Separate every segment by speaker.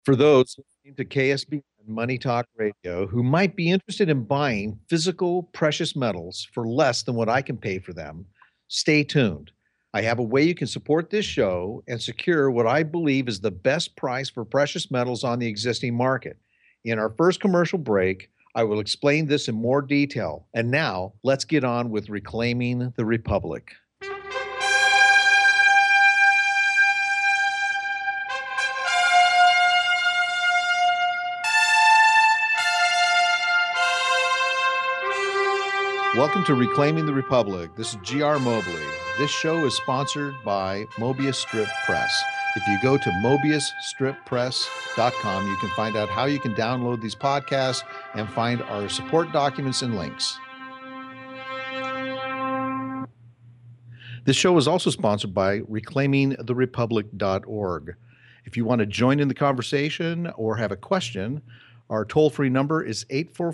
Speaker 1: For those listening to KSB and Money Talk Radio who might be interested in buying physical precious metals for less than what I can pay for them, stay tuned. I have a way you can support this show and secure what I believe is the best price for precious metals on the existing market. In our first commercial break, I will explain this in more detail. And now, let's get on with Reclaiming the Republic. Welcome to Reclaiming the Republic. This is G.R. Mobley. This show is sponsored by Mobius Strip Press. If you go to mobiusstrippress.com, you can find out how you can download these podcasts and find our support documents and links. This show is also sponsored by reclaimingtherepublic.org. If you want to join in the conversation or have a question, our toll-free number is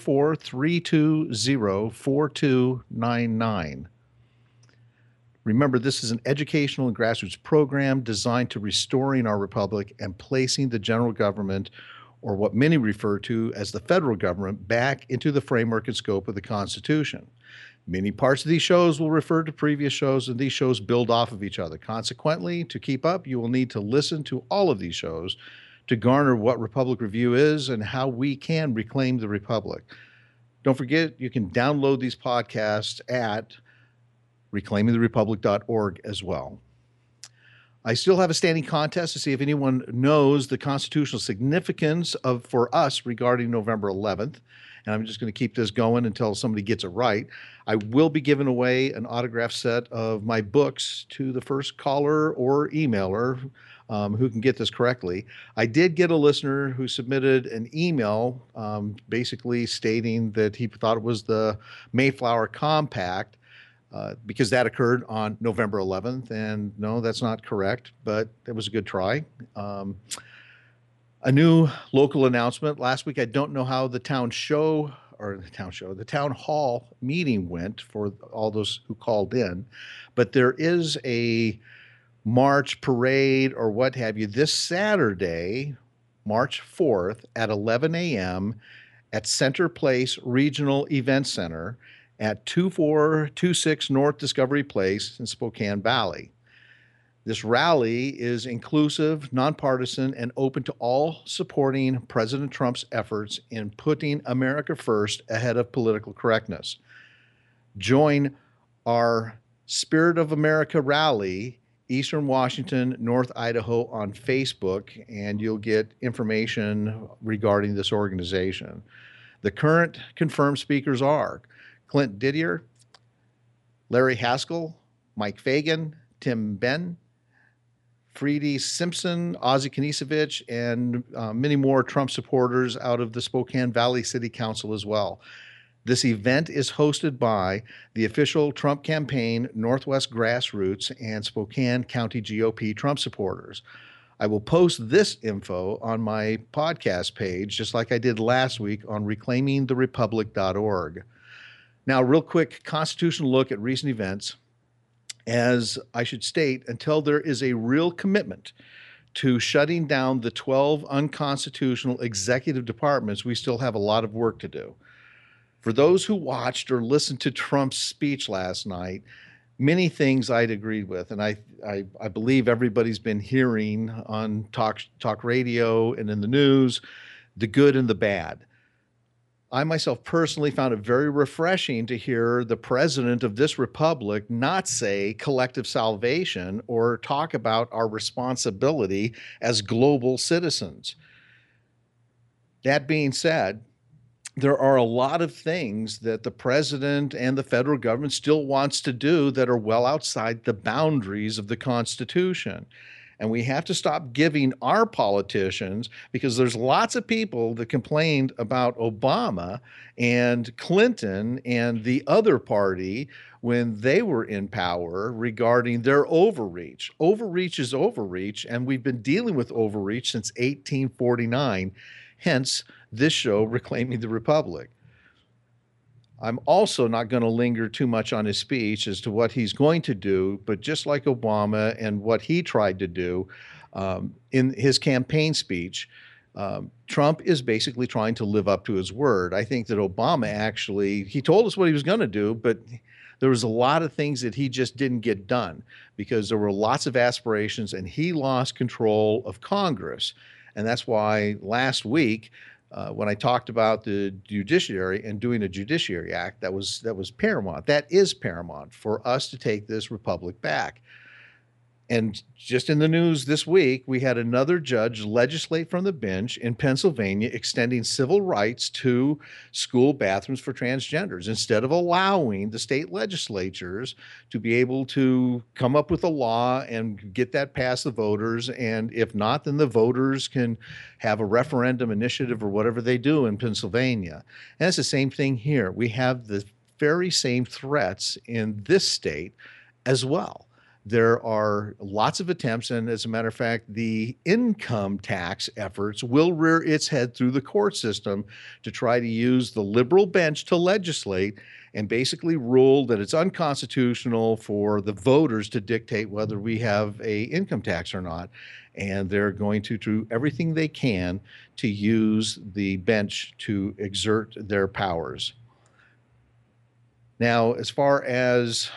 Speaker 1: 844-320-4299. Remember, this is an educational and grassroots program designed to restoring our republic and placing the general government, or what many refer to as the federal government, back into the framework and scope of the Constitution. Many parts of these shows will refer to previous shows, and these shows build off of each other. Consequently, to keep up, you will need to listen to all of these shows to garner what Republic Review is and how we can reclaim the Republic. Don't forget, you can download these podcasts at reclaimingtherepublic.org as well. I still have a standing contest to see if anyone knows the constitutional significance for us regarding November 11th. And I'm just going to keep this going until somebody gets it right. I will be giving away an autographed set of my books to the first caller or emailer who can get this correctly. I did get a listener who submitted an email basically stating that he thought it was the Mayflower Compact because that occurred on November 11th. And no, that's not correct, but it was a good try. A new local announcement. Last week, I don't know how the town hall meeting went for all those who called in, but there is a march, parade, or what have you, this Saturday, March 4th at 11 a.m. at Center Place Regional Event Center at 2426 North Discovery Place in Spokane Valley. This rally is inclusive, nonpartisan, and open to all supporting President Trump's efforts in putting America first ahead of political correctness. Join our Spirit of America rally, Eastern Washington, North Idaho on Facebook, and you'll get information regarding this organization. The current confirmed speakers are Clint Didier, Larry Haskell, Mike Fagan, Tim Benn, Freedy Simpson, Ozzie Kanisevich, and many more Trump supporters out of the Spokane Valley City Council as well. This event is hosted by the official Trump campaign, Northwest Grassroots, and Spokane County GOP Trump supporters. I will post this info on my podcast page, just like I did last week on reclaimingtherepublic.org. Now, real quick constitutional look at recent events. As I should state, until there is a real commitment to shutting down the 12 unconstitutional executive departments, we still have a lot of work to do. For those who watched or listened to Trump's speech last night, many things I'd agreed with, and I believe everybody's been hearing on talk radio and in the news, the good and the bad. I myself personally found it very refreshing to hear the president of this republic not say collective salvation or talk about our responsibility as global citizens. That being said, there are a lot of things that the president and the federal government still wants to do that are well outside the boundaries of the Constitution. And we have to stop giving our politicians, because there's lots of people that complained about Obama and Clinton and the other party when they were in power regarding their overreach. Overreach is overreach, and we've been dealing with overreach since 1849, hence this show, Reclaiming the Republic. I'm also not going to linger too much on his speech as to what he's going to do, but just like Obama and what he tried to do in his campaign speech, Trump is basically trying to live up to his word. I think that Obama actually, he told us what he was going to do, but there was a lot of things that he just didn't get done because there were lots of aspirations and he lost control of Congress. And that's why last week, when I talked about the judiciary and doing a Judiciary Act, that was paramount. That is paramount for us to take this republic back. And just in the news this week, we had another judge legislate from the bench in Pennsylvania, extending civil rights to school bathrooms for transgenders instead of allowing the state legislatures to be able to come up with a law and get that past the voters. And if not, then the voters can have a referendum initiative or whatever they do in Pennsylvania. And it's the same thing here. We have the very same threats in this state as well. There are lots of attempts, and as a matter of fact, the income tax efforts will rear its head through the court system to try to use the liberal bench to legislate and basically rule that it's unconstitutional for the voters to dictate whether we have a income tax or not. And they're going to do everything they can to use the bench to exert their powers. Now, as far as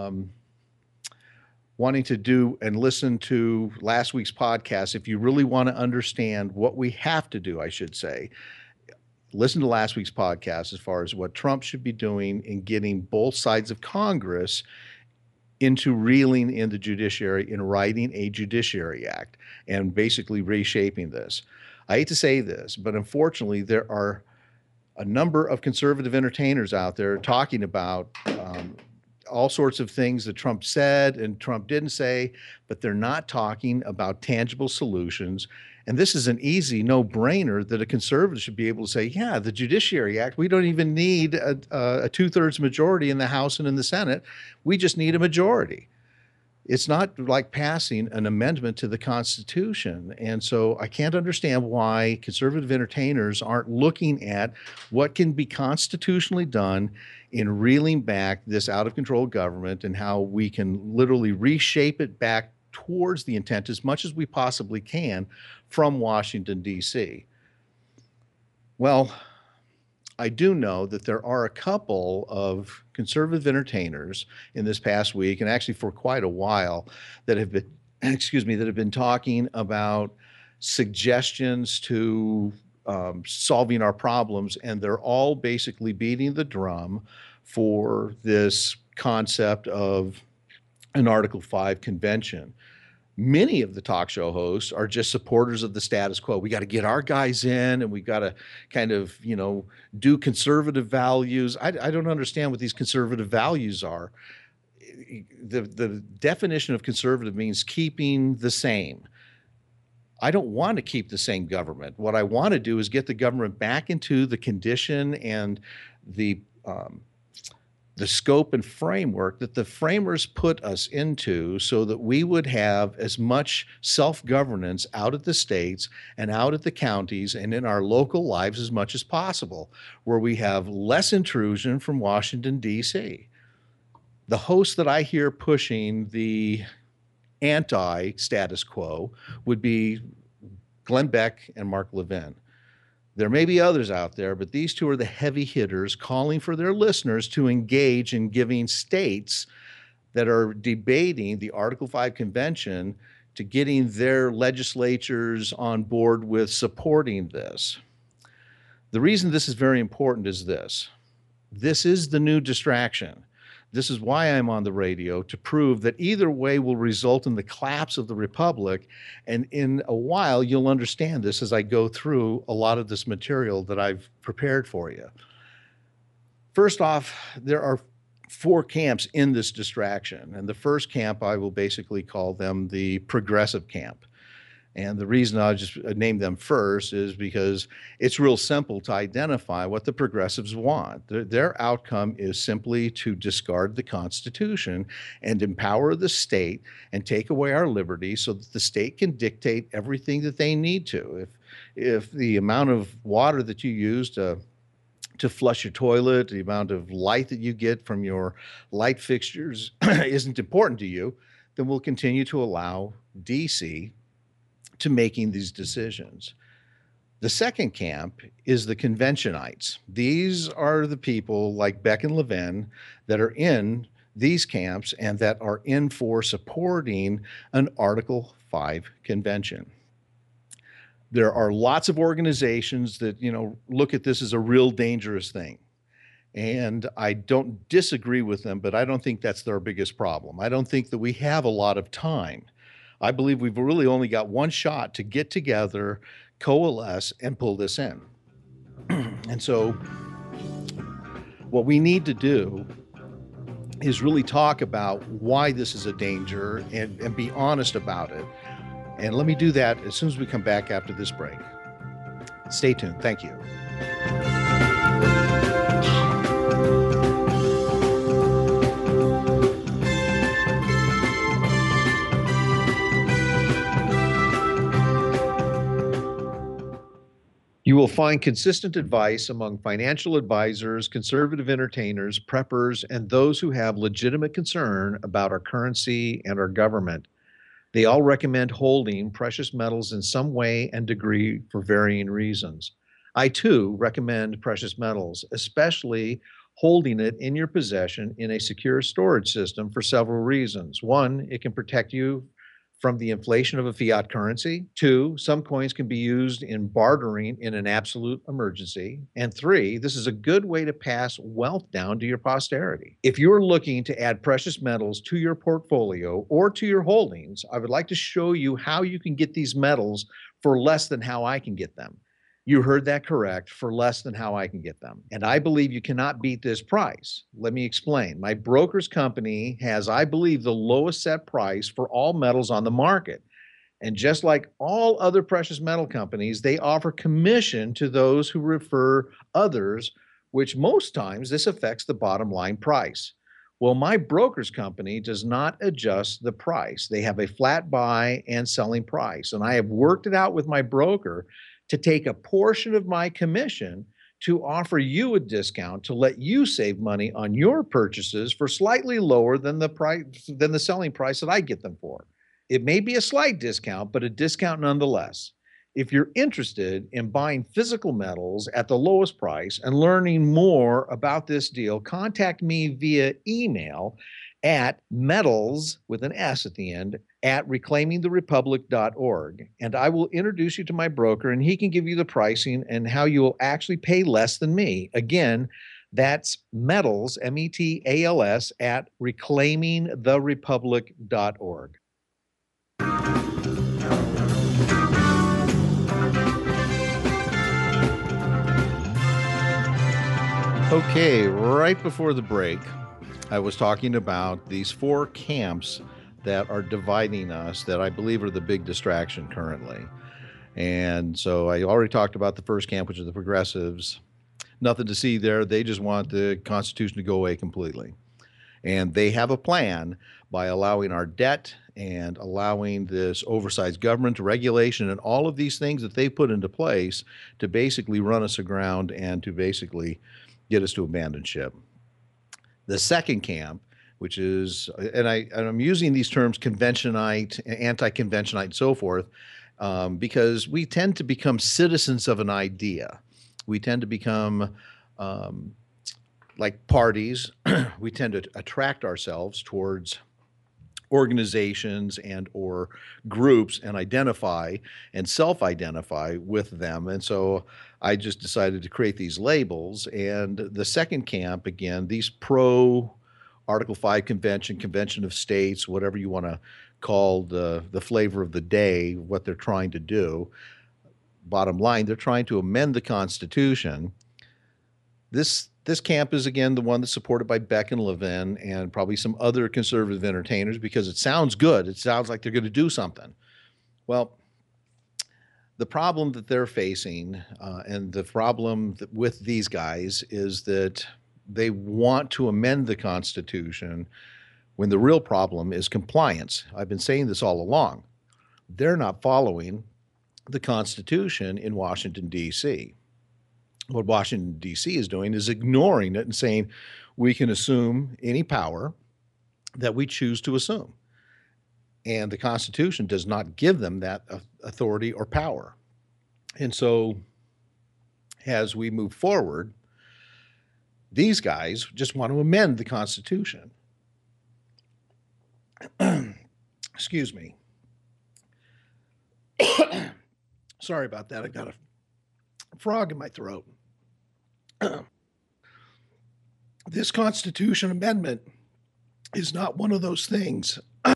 Speaker 1: wanting to do and listen to last week's podcast, if you really want to understand what we have to do, I should say, listen to last week's podcast as far as what Trump should be doing in getting both sides of Congress into reeling in the judiciary and writing a Judiciary Act and basically reshaping this. I hate to say this, but unfortunately, there are a number of conservative entertainers out there talking about all sorts of things that Trump said and Trump didn't say, but they're not talking about tangible solutions. And this is an easy no-brainer that a conservative should be able to say, yeah, the Judiciary Act, we don't even need a two-thirds majority in the House and in the Senate. We just need a majority. It's not like passing an amendment to the Constitution. And so I can't understand why conservative entertainers aren't looking at what can be constitutionally done in reeling back this out-of-control government and how we can literally reshape it back towards the intent as much as we possibly can from Washington, D.C. Well, I do know that there are a couple of conservative entertainers in this past week, and actually for quite a while, that have been, that have been talking about suggestions to solving our problems, and they're all basically beating the drum for this concept of an Article 5 convention. Many of the talk show hosts are just supporters of the status quo. We got to get our guys in and we got to kind of, do conservative values. I don't understand what these conservative values are. The definition of conservative means keeping the same. I don't want to keep the same government. What I want to do is get the government back into the condition and the scope and framework that the framers put us into so that we would have as much self-governance out at the states and out at the counties and in our local lives as much as possible, where we have less intrusion from Washington, D.C. The hosts that I hear pushing the anti-status quo would be Glenn Beck and Mark Levin. There may be others out there, but these two are the heavy hitters calling for their listeners to engage in giving states that are debating the Article 5 convention to getting their legislatures on board with supporting this. The reason this is very important is this. This is the new distraction. This is why I'm on the radio, to prove that either way will result in the collapse of the republic. And in a while, you'll understand this as I go through a lot of this material that I've prepared for you. First off, there are four camps in this distraction. And the first camp, I will basically call them the progressive camp. And the reason I'll just name them first is because it's real simple to identify what the progressives want. Their outcome is simply to discard the Constitution and empower the state and take away our liberty so that the state can dictate everything that they need to. If the amount of water that you use to flush your toilet, the amount of light that you get from your light fixtures isn't important to you, then we'll continue to allow DC to making these decisions. The second camp is the conventionites. These are the people like Beck and Levin that are in these camps and that are in for supporting an Article 5 convention. There are lots of organizations that, look at this as a real dangerous thing. And I don't disagree with them, but I don't think that's their biggest problem. I don't think that we have a lot of time. I believe we've really only got one shot to get together, coalesce, and pull this in. And so, what we need to do is really talk about why this is a danger and be honest about it. And let me do that as soon as we come back after this break. Stay tuned. Thank you. You will find consistent advice among financial advisors, conservative entertainers, preppers, and those who have legitimate concern about our currency and our government. They all recommend holding precious metals in some way and degree for varying reasons. I too recommend precious metals, especially holding it in your possession in a secure storage system for several reasons. One, it can protect you from the inflation of a fiat currency. Two, some coins can be used in bartering in an absolute emergency. And three, this is a good way to pass wealth down to your posterity. If you're looking to add precious metals to your portfolio or to your holdings, I would like to show you how you can get these metals for less than how I can get them. You heard that correct, for less than how I can get them. And I believe you cannot beat this price. Let me explain. My broker's company has, I believe, the lowest set price for all metals on the market. And just like all other precious metal companies, they offer commission to those who refer others, which most times this affects the bottom line price. Well, my broker's company does not adjust the price. They have a flat buy and selling price. And I have worked it out with my broker to take a portion of my commission to offer you a discount to let you save money on your purchases for slightly lower than the selling price that I get them for. It may be a slight discount, but a discount nonetheless. If you're interested in buying physical metals at the lowest price and learning more about this deal, contact me via email at metals with an S at the end at reclaimingtherepublic.org. And I will introduce you to my broker and he can give you the pricing and how you will actually pay less than me. Again, that's metals, METALS, at reclaimingtherepublic.org. Okay, right before the break, I was talking about these four camps that are dividing us that I believe are the big distraction currently. And so I already talked about the first camp, which are the progressives. Nothing to see there. They just want the Constitution to go away completely. And they have a plan by allowing our debt and allowing this oversized government regulation and all of these things that they put into place to basically run us aground and to basically get us to abandon ship. The second camp, which is, and I'm using these terms conventionite, anti-conventionite, and so forth, because we tend to become citizens of an idea. We tend to become like parties. We tend to attract ourselves towards organizations and or groups and identify and self-identify with them. And so I just decided to create these labels. And the second camp, again, these pro Article 5 convention, convention of states, whatever you want to call the flavor of the day, what they're trying to do. Bottom line, they're trying to amend the Constitution. This camp is, again, the one that's supported by Beck and Levin and probably some other conservative entertainers because it sounds good. It sounds like they're going to do something. Well, the problem that they're facing and the problem with these guys is that they want to amend the Constitution when the real problem is compliance. I've been saying this all along. They're not following the Constitution in Washington, D.C. What Washington, D.C. is doing is ignoring it and saying we can assume any power that we choose to assume. And the Constitution does not give them that authority or power. And so as we move forward, these guys just want to amend the Constitution. Excuse me. Sorry about that. I got a frog in my throat. This Constitution amendment is not one of those things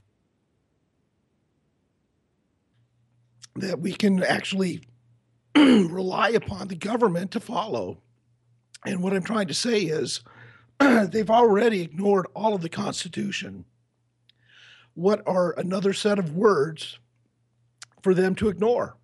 Speaker 1: that we can actually rely upon the government to follow. And what I'm trying to say is they've already ignored all of the Constitution. What are another set of words for them to ignore?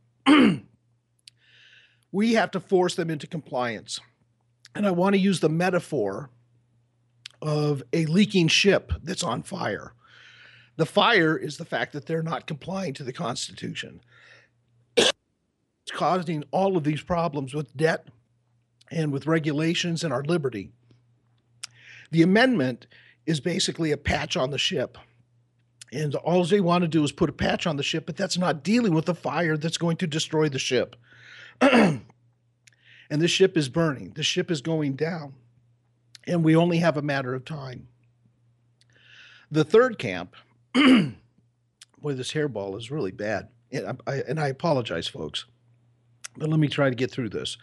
Speaker 1: We have to force them into compliance. And I want to use the metaphor of a leaking ship that's on fire. The fire is the fact that they're not complying to the Constitution. It's causing all of these problems with debt and with regulations and our liberty. The amendment is basically a patch on the ship. And all they want to do is put a patch on the ship, but that's not dealing with the fire that's going to destroy the ship. And the ship is burning. The ship is going down. And we only have a matter of time. The third camp, boy, this hairball is really bad. And I apologize, folks. But let me try to get through this.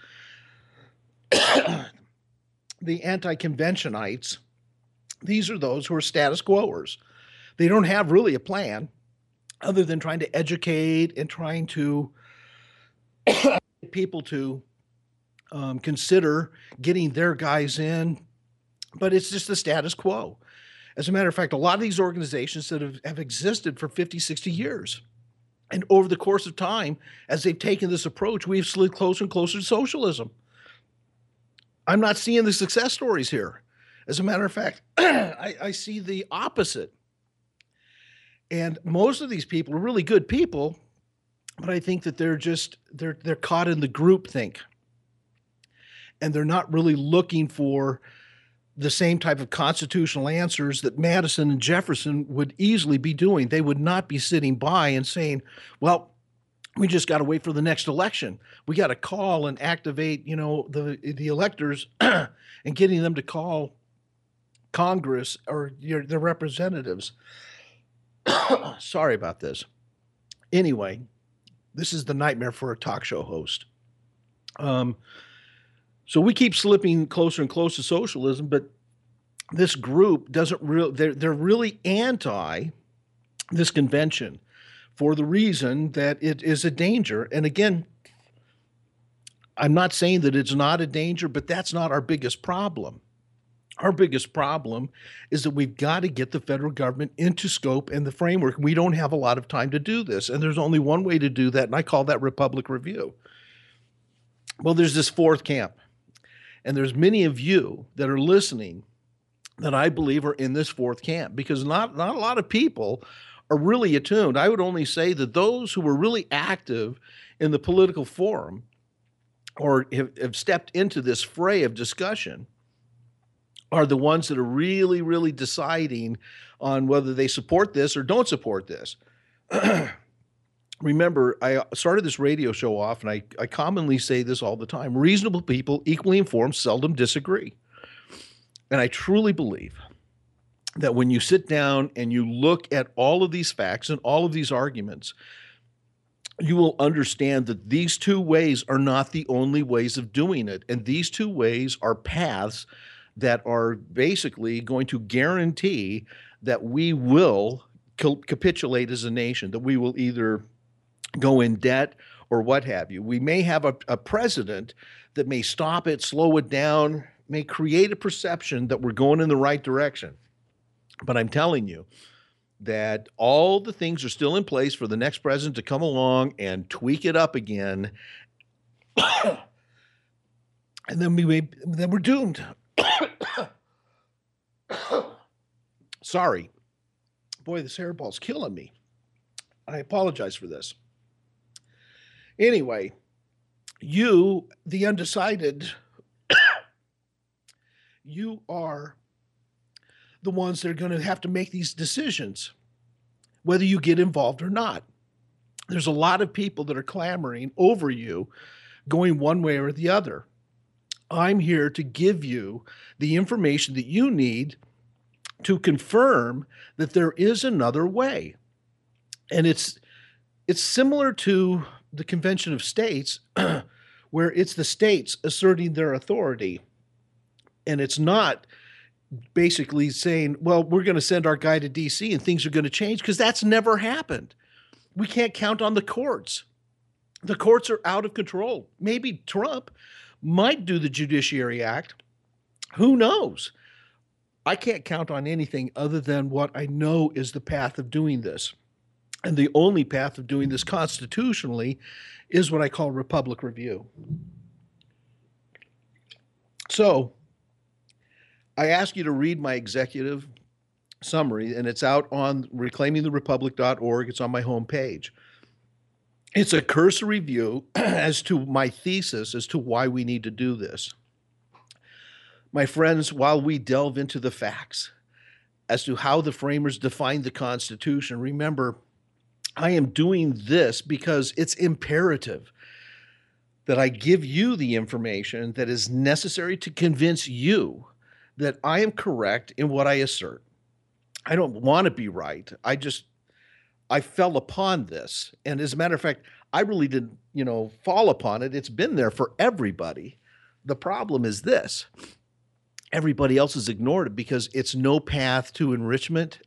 Speaker 1: The anti-conventionites, these are those who are status quoers. They don't have really a plan other than trying to educate and trying to get people to consider getting their guys in. But it's just the status quo. As a matter of fact, a lot of these organizations that have existed for 50, 60 years. And over the course of time, as they've taken this approach, we've slid closer and closer to socialism. I'm not seeing the success stories here. As a matter of fact, I see the opposite. And most of these people are really good people, but I think that they're caught in the groupthink. And they're not really looking for the same type of constitutional answers that Madison and Jefferson would easily be doing. They would not be sitting by and saying, well, we just got to wait for the next election. We got to call and activate, the electors and getting them to call Congress or their representatives. Sorry about this. Anyway, this is the nightmare for a talk show host. So we keep slipping closer and closer to socialism, but this group they're really anti this convention for the reason that it is a danger. And again, I'm not saying that it's not a danger, but that's not our biggest problem. Our biggest problem is that we've got to get the federal government into scope and the framework. We don't have a lot of time to do this. And there's only one way to do that, and I call that Republic Review. Well, there's this fourth camp. And there's many of you that are listening that I believe are in this fourth camp because not a lot of people are really attuned. I would only say that those who were really active in the political forum or have stepped into this fray of discussion are the ones that are really, really deciding on whether they support this or don't support this. Remember, I started this radio show off, and I commonly say this all the time. Reasonable people, equally informed, seldom disagree. And I truly believe that when you sit down and you look at all of these facts and all of these arguments, you will understand that these two ways are not the only ways of doing it. And these two ways are paths that are basically going to guarantee that we will capitulate as a nation, that we will either go in debt or what have you. We may have a president that may stop it, slow it down, may create a perception that we're going in the right direction. But I'm telling you that all the things are still in place for the next president to come along and tweak it up again. And then we're doomed. Sorry. Boy, this hairball's killing me. I apologize for this. Anyway, you, the undecided, you are the ones that are going to have to make these decisions, whether you get involved or not. There's a lot of people that are clamoring over you, going one way or the other. I'm here to give you the information that you need to confirm that there is another way. And it's similar to the Convention of States, where it's the states asserting their authority. And it's not basically saying, well, we're going to send our guy to DC and things are going to change, because that's never happened. We can't count on the courts. The courts are out of control. Maybe Trump might do the Judiciary Act. Who knows? I can't count on anything other than what I know is the path of doing this. And the only path of doing this constitutionally is what I call Republic Review. So I ask you to read my executive summary, and it's out on reclaimingtherepublic.org. It's on my homepage. It's a cursory view as to my thesis as to why we need to do this. My friends, while we delve into the facts as to how the framers defined the Constitution, remember, I am doing this because it's imperative that I give you the information that is necessary to convince you that I am correct in what I assert. I don't want to be right. I fell upon this. And as a matter of fact, I really didn't, fall upon it. It's been there for everybody. The problem is this. Everybody else has ignored it because it's no path to enrichment.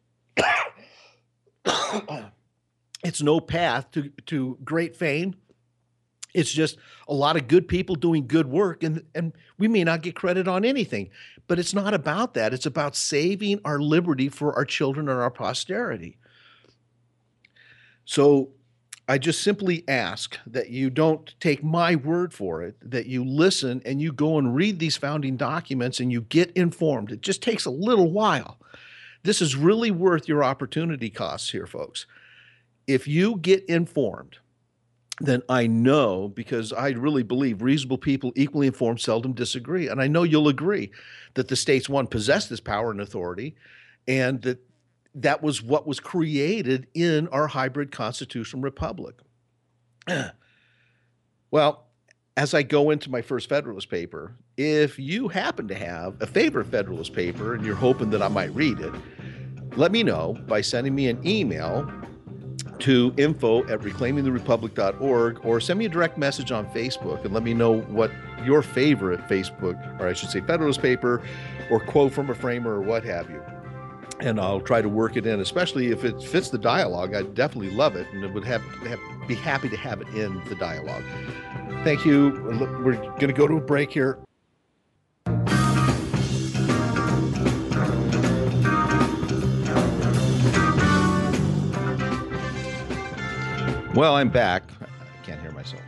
Speaker 1: It's no path to great fame. It's just a lot of good people doing good work, and we may not get credit on anything. But it's not about that. It's about saving our liberty for our children and our posterity. So I just simply ask that you don't take my word for it, that you listen and you go and read these founding documents and you get informed. It just takes a little while. This is really worth your opportunity costs here, folks. If you get informed, then I know, because I really believe reasonable people, equally informed, seldom disagree. And I know you'll agree that the states, one, possess this power and authority, and that was what was created in our hybrid constitutional republic. Well, as I go into my first Federalist paper, if you happen to have a favorite Federalist paper and you're hoping that I might read it, let me know by sending me an email to info@reclaimingtherepublic.org, or send me a direct message on Facebook and let me know what your favorite Facebook, or I should say Federalist paper, or quote from a framer, or what have you. And I'll try to work it in, especially if it fits the dialogue. I'd definitely love it, and it would be happy to have it in the dialogue. Thank you. We're going to go to a break here. Well, I'm back. I can't hear myself.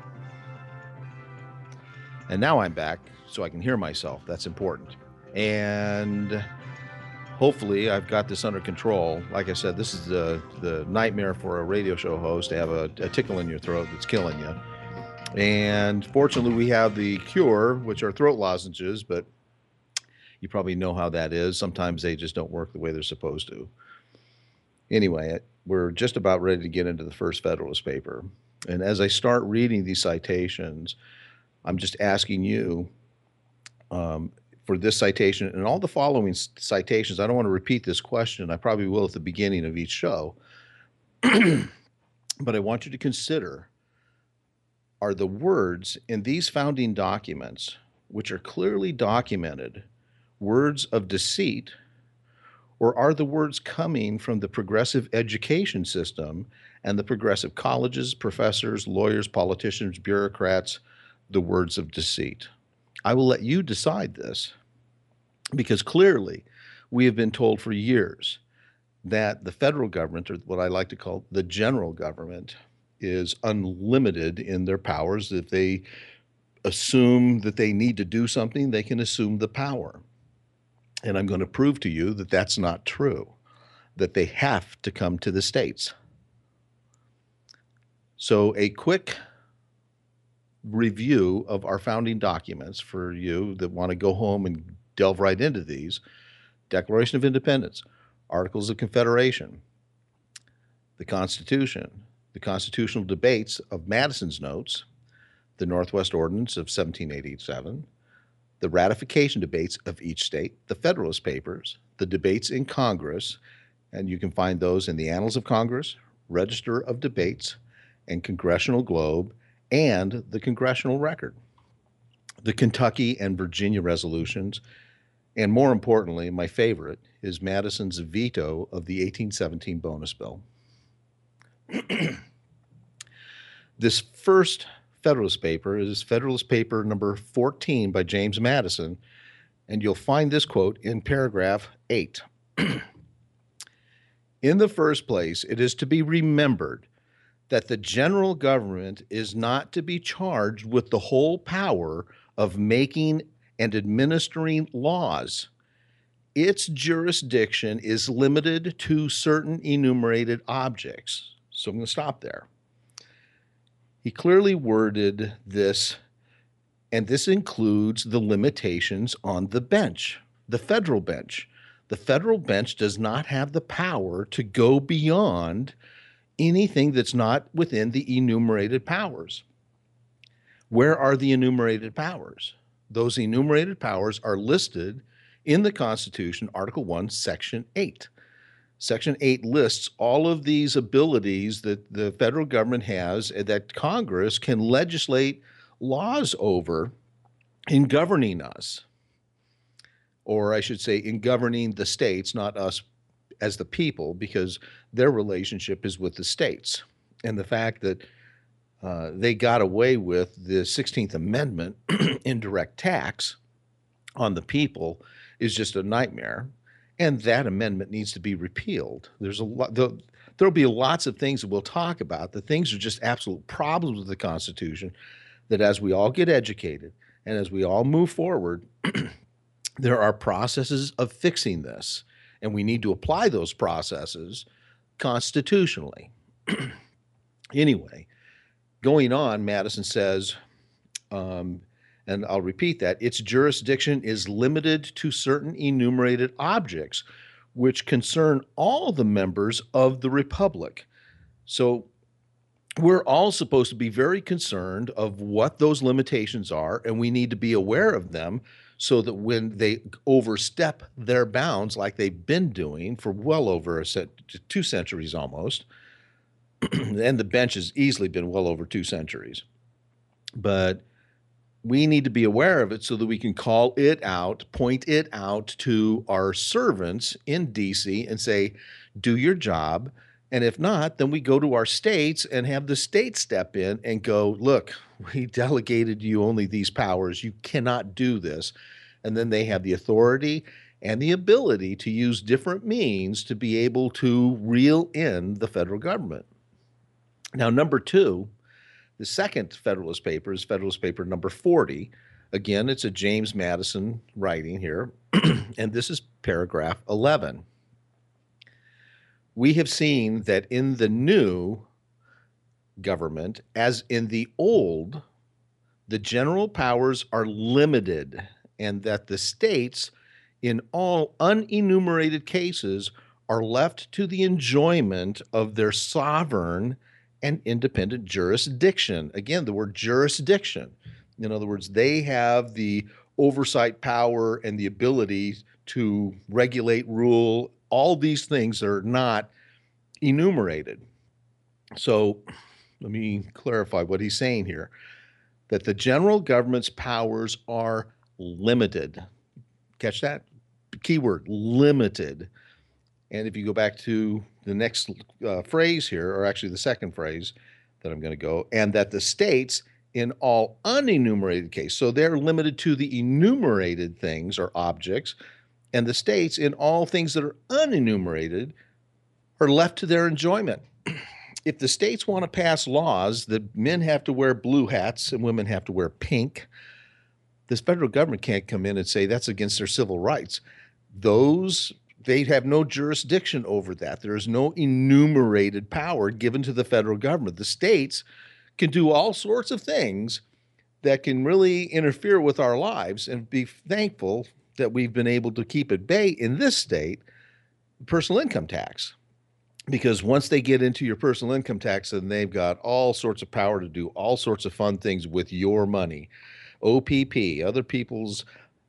Speaker 1: And now I'm back so I can hear myself. That's important. And hopefully I've got this under control. Like I said, this is the nightmare for a radio show host, to have a tickle in your throat that's killing you. And fortunately, we have the cure, which are throat lozenges, but you probably know how that is. Sometimes they just don't work the way they're supposed to. Anyway, we're just about ready to get into the first Federalist paper. And as I start reading these citations, I'm just asking you for this citation and all the following citations. I don't want to repeat this question. I probably will at the beginning of each show. But I want you to consider, are the words in these founding documents, which are clearly documented, words of deceit, or are the words coming from the progressive education system and the progressive colleges, professors, lawyers, politicians, bureaucrats, the words of deceit? I will let you decide this, because clearly we have been told for years that the federal government, or what I like to call the general government, is unlimited in their powers. If they assume that they need to do something, they can assume the power. And I'm going to prove to you that that's not true, that they have to come to the states. So a quick review of our founding documents for you that want to go home and delve right into these: Declaration of Independence, Articles of Confederation, the Constitution, the Constitutional Debates of Madison's Notes, the Northwest Ordinance of 1787, the ratification debates of each state, the Federalist Papers, the debates in Congress, and you can find those in the Annals of Congress, Register of Debates, and Congressional Globe, and the Congressional Record, the Kentucky and Virginia resolutions, and more importantly, my favorite is Madison's veto of the 1817 bonus bill. This first Federalist paper is Federalist Paper number 14 by James Madison, and you'll find this quote in paragraph 8. In the first place, it is to be remembered that the general government is not to be charged with the whole power of making and administering laws. Its jurisdiction is limited to certain enumerated objects. So I'm going to stop there. He clearly worded this, and this includes the limitations on the bench, the federal bench. The federal bench does not have the power to go beyond anything that's not within the enumerated powers. Where are the enumerated powers? Those enumerated powers are listed in the Constitution, Article 1, Section 8. Section 8 lists all of these abilities that the federal government has that Congress can legislate laws over in governing us. Or I should say in governing the states, not us as the people, because their relationship is with the states. And the fact that they got away with the 16th Amendment indirect tax on the people is just a nightmare. And that amendment needs to be repealed. There's a lot. There'll be lots of things that we'll talk about. The things are just absolute problems with the Constitution that as we all get educated and as we all move forward, there are processes of fixing this. And we need to apply those processes constitutionally. Anyway, going on, Madison says, and I'll repeat that, its jurisdiction is limited to certain enumerated objects which concern all the members of the Republic. So we're all supposed to be very concerned of what those limitations are, and we need to be aware of them so that when they overstep their bounds like they've been doing for well over 2 centuries almost, and the bench has easily been well over 2 centuries, but we need to be aware of it so that we can call it out, point it out to our servants in DC and say, do your job. And if not, then we go to our states and have the state step in and go, look, we delegated you only these powers. You cannot do this. And then they have the authority and the ability to use different means to be able to reel in the federal government. Now, number 2, the second Federalist paper is Federalist Paper number 40. Again, it's a James Madison writing here, and this is paragraph 11. We have seen that in the new government, as in the old, the general powers are limited, and that the states, in all unenumerated cases, are left to the enjoyment of their sovereign and independent jurisdiction. Again, the word jurisdiction. In other words, they have the oversight power and the ability to regulate, rule, all these things are not enumerated. So let me clarify what he's saying here, that the general government's powers are limited. Catch that? Keyword, limited. And if you go back to the next phrase here, or actually the second phrase that I'm going to go, and that the states in all unenumerated cases, so they're limited to the enumerated things or objects, and the states in all things that are unenumerated are left to their enjoyment. If the states want to pass laws that men have to wear blue hats and women have to wear pink, this federal government can't come in and say that's against their civil rights. They have no jurisdiction over that. There is no enumerated power given to the federal government. The states can do all sorts of things that can really interfere with our lives, and be thankful that we've been able to keep at bay in this state personal income tax. Because once they get into your personal income tax, then they've got all sorts of power to do all sorts of fun things with your money. OPP, other people's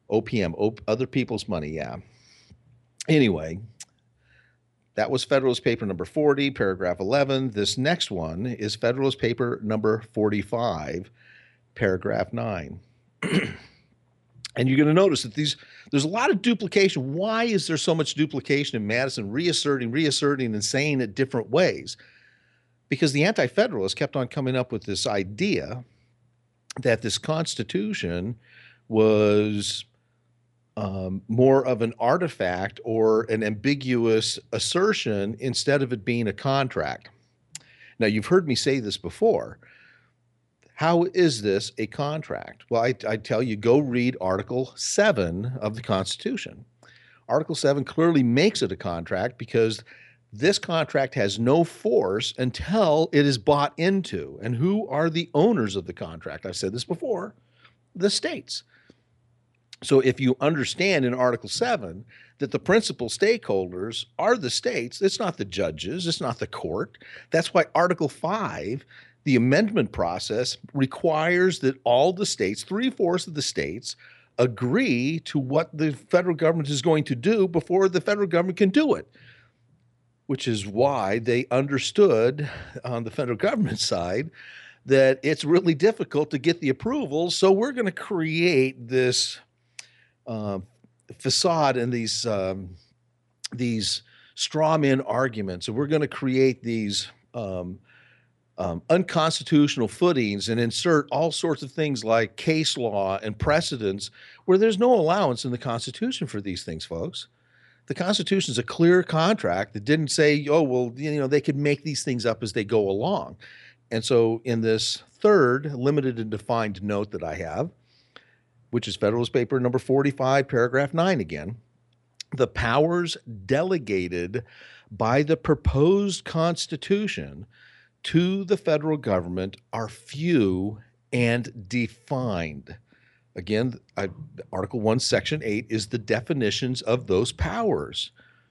Speaker 1: OPM, other people's money, yeah. Anyway, that was Federalist Paper number 40, paragraph 11. This next one is Federalist Paper number 45, paragraph 9. And you're going to notice that there's a lot of duplication. Why is there so much duplication in Madison, reasserting, and saying it different ways? Because the Anti-Federalists kept on coming up with this idea that this Constitution was more of an artifact or an ambiguous assertion instead of it being a contract. Now, you've heard me say this before. How is this a contract? Well, I tell you, go read Article 7 of the Constitution. Article 7 clearly makes it a contract because this contract has no force until it is bought into. And who are the owners of the contract? I've said this before, the states. So if you understand in Article 7 that the principal stakeholders are the states, it's not the judges, it's not the court. That's why Article 5, the amendment process, requires that all the states, 3/4 of the states, agree to what the federal government is going to do before the federal government can do it, which is why they understood on the federal government side that it's really difficult to get the approval. So we're going to create this facade and these straw man arguments, and we're going to create these unconstitutional footings and insert all sorts of things like case law and precedents where there's no allowance in the Constitution for these things, folks. The Constitution is a clear contract that didn't say, oh, well, they could make these things up as they go along. And so in this third limited and defined note that I have, which is Federalist Paper number 45, paragraph 9 again, the powers delegated by the proposed Constitution to the federal government are few and defined. Again, Article 1, Section 8 is the definitions of those powers.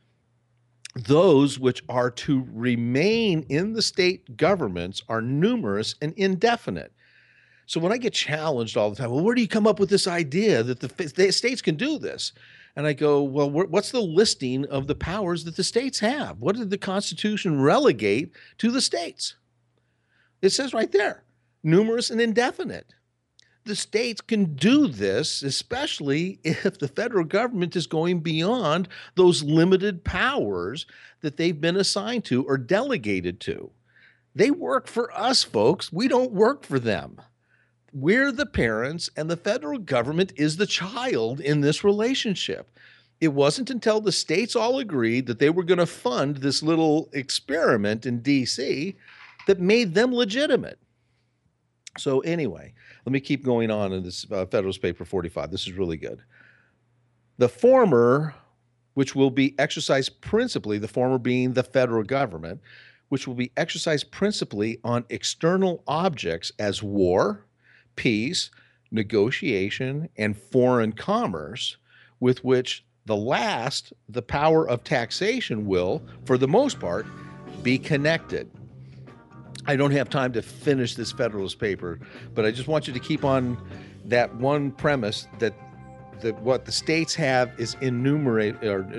Speaker 1: Those which are to remain in the state governments are numerous and indefinite. So when I get challenged all the time, well, where do you come up with this idea that the states can do this? And I go, well, what's the listing of the powers that the states have? What did the Constitution relegate to the states? It says right there, numerous and indefinite. The states can do this, especially if the federal government is going beyond those limited powers that they've been assigned to or delegated to. They work for us, folks. We don't work for them. We're the parents, and the federal government is the child in this relationship. It wasn't until the states all agreed that they were going to fund this little experiment in D.C. that made them legitimate. So anyway, let me keep going on in this Federalist Paper 45. This is really good. The former, which will be exercised principally, the former being the federal government, which will be exercised principally on external objects as war, peace, negotiation, and foreign commerce, with which the last, the power of taxation, will, for the most part, be connected. I don't have time to finish this Federalist Paper, but I just want you to keep on that one premise that what the states have is numerous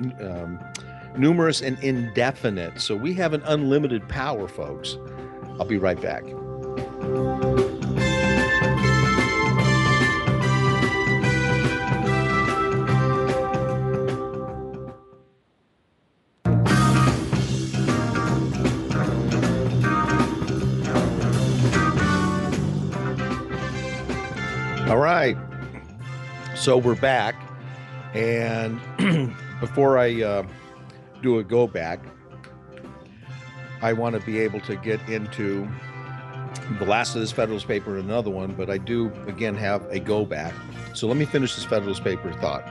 Speaker 1: and indefinite. So we have an unlimited power, folks. I'll be right back. All right, so we're back, and before I do a go back, I want to be able to get into the last of this Federalist Paper and another one, but I do again have a go back. So let me finish this Federalist Paper thought.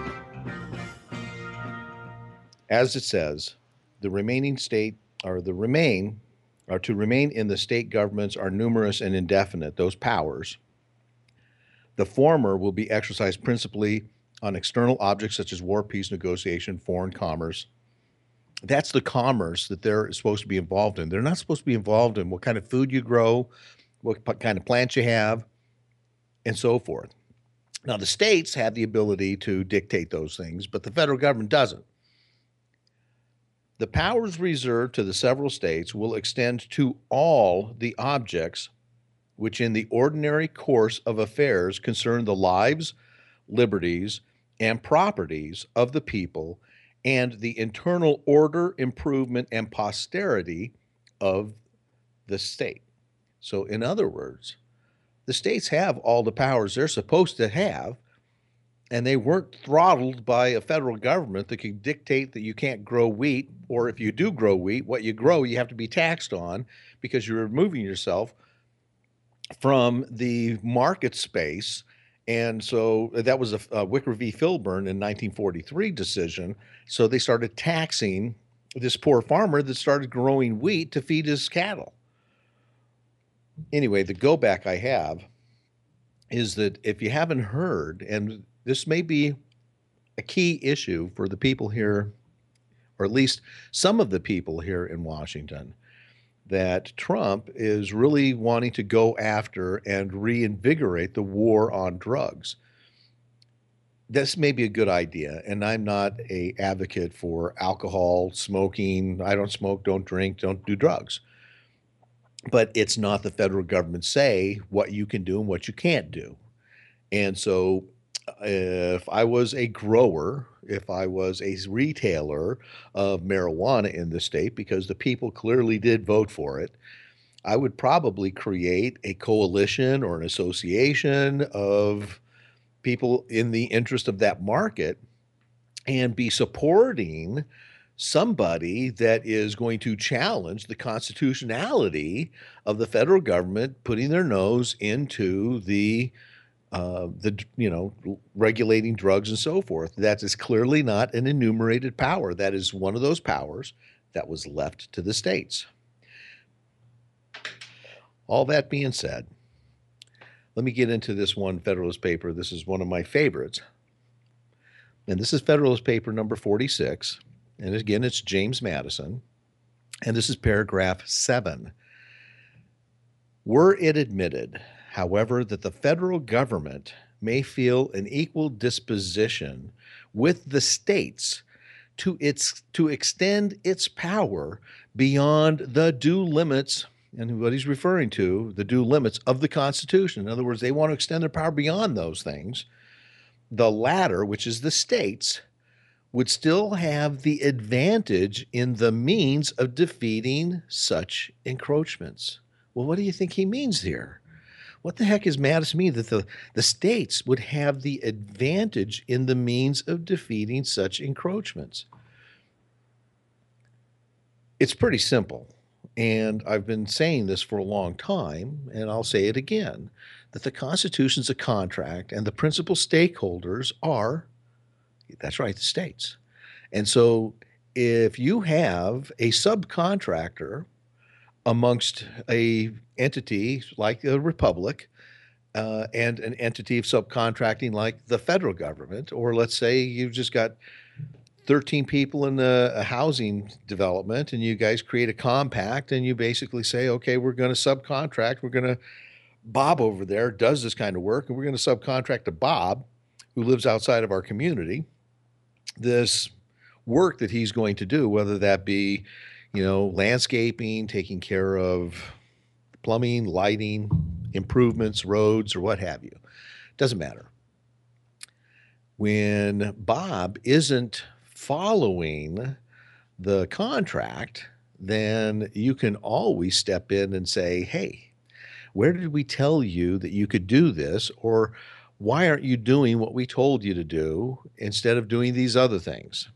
Speaker 1: As it says, the remaining state or the remain or to remain in the state governments are numerous and indefinite, those powers. The former will be exercised principally on external objects such as war, peace, negotiation, foreign commerce. That's the commerce that they're supposed to be involved in. They're not supposed to be involved in what kind of food you grow, what kind of plants you have, and so forth. Now, the states have the ability to dictate those things, but the federal government doesn't. The powers reserved to the several states will extend to all the objects which in the ordinary course of affairs concern the lives, liberties, and properties of the people and the internal order, improvement, and posterity of the state. So, in other words, the states have all the powers they're supposed to have, and they weren't throttled by a federal government that could dictate that you can't grow wheat, or if you do grow wheat, what you grow you have to be taxed on because you're removing yourself from the market space. And so that was a Wicker v. Filburn in 1943 decision. So they started taxing this poor farmer that started growing wheat to feed his cattle. Anyway, the go back I have is that if you haven't heard, and this may be a key issue for the people here, or at least some of the people here in Washington, that Trump is really wanting to go after and reinvigorate the war on drugs. This may be a good idea, and I'm not an advocate for alcohol, smoking. I don't smoke, don't drink, don't do drugs. But it's not the federal government say what you can do and what you can't do. And so if I was a grower, if I was a retailer of marijuana in the state, because the people clearly did vote for it, I would probably create a coalition or an association of people in the interest of that market and be supporting somebody that is going to challenge the constitutionality of the federal government putting their nose into the regulating drugs and so forth. That is clearly not an enumerated power. That is one of those powers that was left to the states. All that being said, let me get into this one Federalist paper. This is one of my favorites. And this is Federalist paper number 46. And again, it's James Madison. And this is paragraph 7. Were it admitted, however, that the federal government may feel an equal disposition with the states to extend its power beyond the due limits, and what he's referring to, the due limits of the Constitution. In other words, they want to extend their power beyond those things. The latter, which is the states, would still have the advantage in the means of defeating such encroachments. Well, what do you think he means here? What the heck is Madison mean that the states would have the advantage in the means of defeating such encroachments? It's pretty simple. And I've been saying this for a long time, and I'll say it again, that the Constitution's a contract and the principal stakeholders are, that's right, the states. And so if you have a subcontractor amongst a entity like a republic and an entity of subcontracting like the federal government, or let's say you've just got 13 people in a housing development and you guys create a compact and you basically say, okay, we're going to subcontract. We're going to, Bob over there does this kind of work, and we're going to subcontract to Bob, who lives outside of our community, this work that he's going to do, whether that be, landscaping, taking care of plumbing, lighting, improvements, roads, or what have you. Doesn't matter. When Bob isn't following the contract, then you can always step in and say, hey, where did we tell you that you could do this? Or why aren't you doing what we told you to do instead of doing these other things?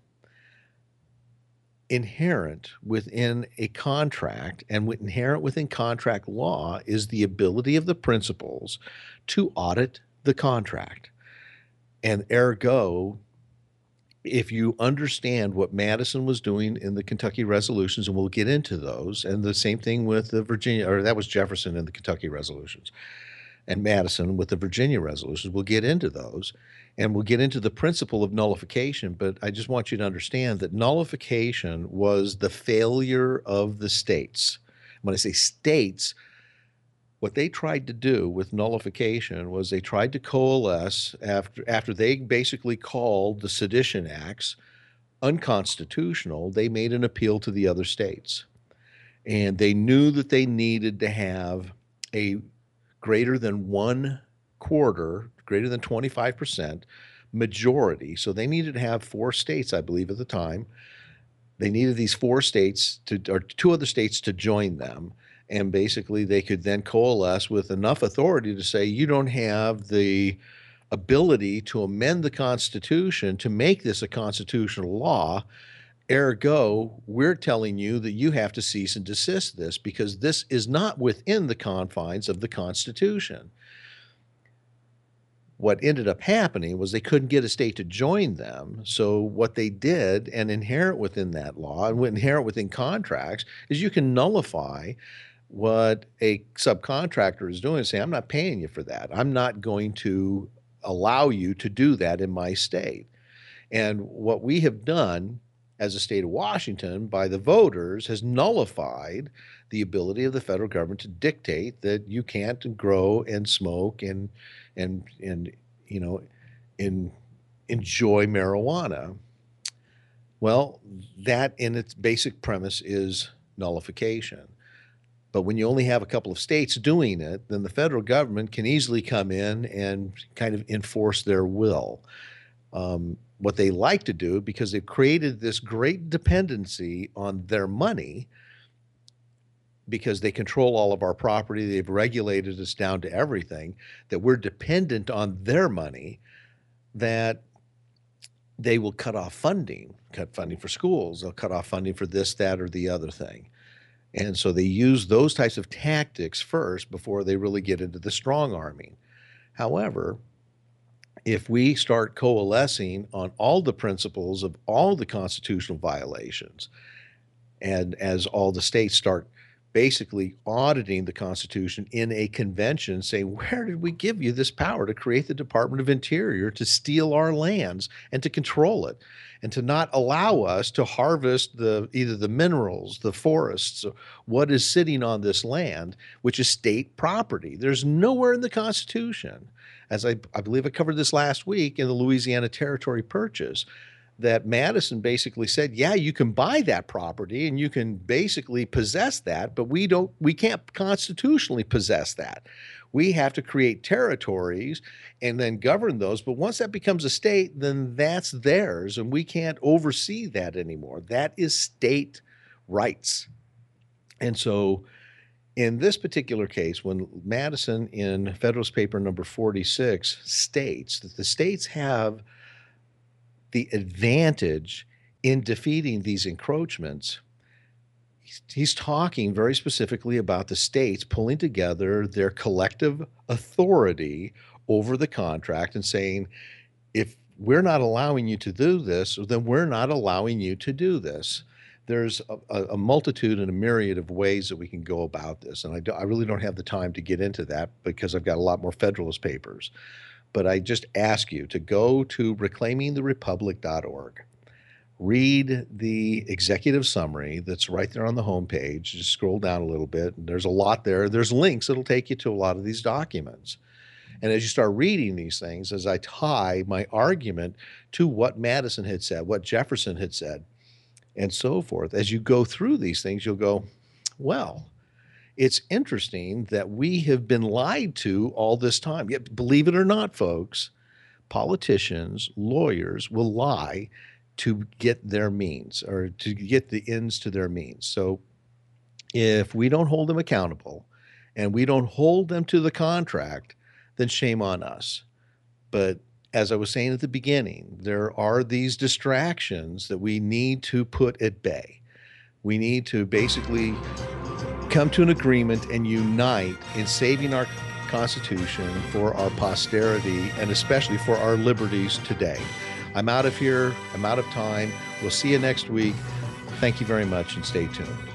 Speaker 1: Inherent within a contract and inherent within contract law is the ability of the principals to audit the contract. And ergo, if you understand what Madison was doing in the Kentucky resolutions, and we'll get into those, and the same thing with the Virginia, or that was Jefferson in the Kentucky resolutions, and Madison with the Virginia resolutions, we'll get into those, and we'll get into the principle of nullification. But I just want you to understand that nullification was the failure of the states. When I say states, What they tried to do with nullification was they tried to coalesce after they basically called the Sedition Acts unconstitutional. They made an appeal to the other states, and they knew that they needed to have a greater than 1/4, greater than 25% majority. So they needed to have 4 states, I believe, at the time. They needed these 4 states or 2 other states to join them. And basically, they could then coalesce with enough authority to say, you don't have the ability to amend the Constitution to make this a constitutional law. Ergo, we're telling you that you have to cease and desist this because this is not within the confines of the Constitution. What ended up happening was they couldn't get a state to join them. So what they did, and inherent within that law and inherent within contracts, is you can nullify what a subcontractor is doing and say, I'm not paying you for that. I'm not going to allow you to do that in my state. And what we have done as a state of Washington by the voters has nullified the ability of the federal government to dictate that you can't grow and smoke and you know enjoy marijuana. Well, that in its basic premise is nullification. But when you only have a couple of states doing it, then the federal government can easily come in and kind of enforce their will. What they like to do, because they've created this great dependency on their money, because they control all of our property, they've regulated us down to everything, that we're dependent on their money, that they will cut funding for schools, they'll cut off funding for this, that, or the other thing. And so they use those types of tactics first before they really get into the strong arming. However, if we start coalescing on all the principles of all the constitutional violations, and as all the states start basically auditing the Constitution in a convention, saying, where did we give you this power to create the Department of Interior to steal our lands and to control it, and to not allow us to harvest either the minerals, the forests, what is sitting on this land, which is state property? There's nowhere in the Constitution, as I believe I covered this last week in the Louisiana Territory Purchase, that Madison basically said, yeah, you can buy that property and you can basically possess that, but we can't constitutionally possess that. We have to create territories and then govern those. But once that becomes a state, then that's theirs, and we can't oversee that anymore. That is state rights. And so in this particular case, when Madison in Federalist Paper number 46 states that the states have the advantage in defeating these encroachments, he's talking very specifically about the states pulling together their collective authority over the contract and saying, if we're not allowing you to do this, then we're not allowing you to do this. There's a multitude and a myriad of ways that we can go about this. And I really don't have the time to get into that because I've got a lot more Federalist Papers. But I just ask you to go to reclaimingtherepublic.org, read the executive summary that's right there on the homepage. Just scroll down a little bit, and there's a lot there. There's links that'll take you to a lot of these documents. And as you start reading these things, as I tie my argument to what Madison had said, what Jefferson had said, and so forth, as you go through these things, you'll go, well, it's interesting that we have been lied to all this time. Yet, believe it or not, folks, politicians, lawyers will lie to get their means, or to get the ends to their means. So if we don't hold them accountable and we don't hold them to the contract, then shame on us. But as I was saying at the beginning, there are these distractions that we need to put at bay. We need to basically come to an agreement and unite in saving our Constitution for our posterity, and especially for our liberties today. I'm out of here. I'm out of time. We'll see you next week. Thank you very much, and stay tuned.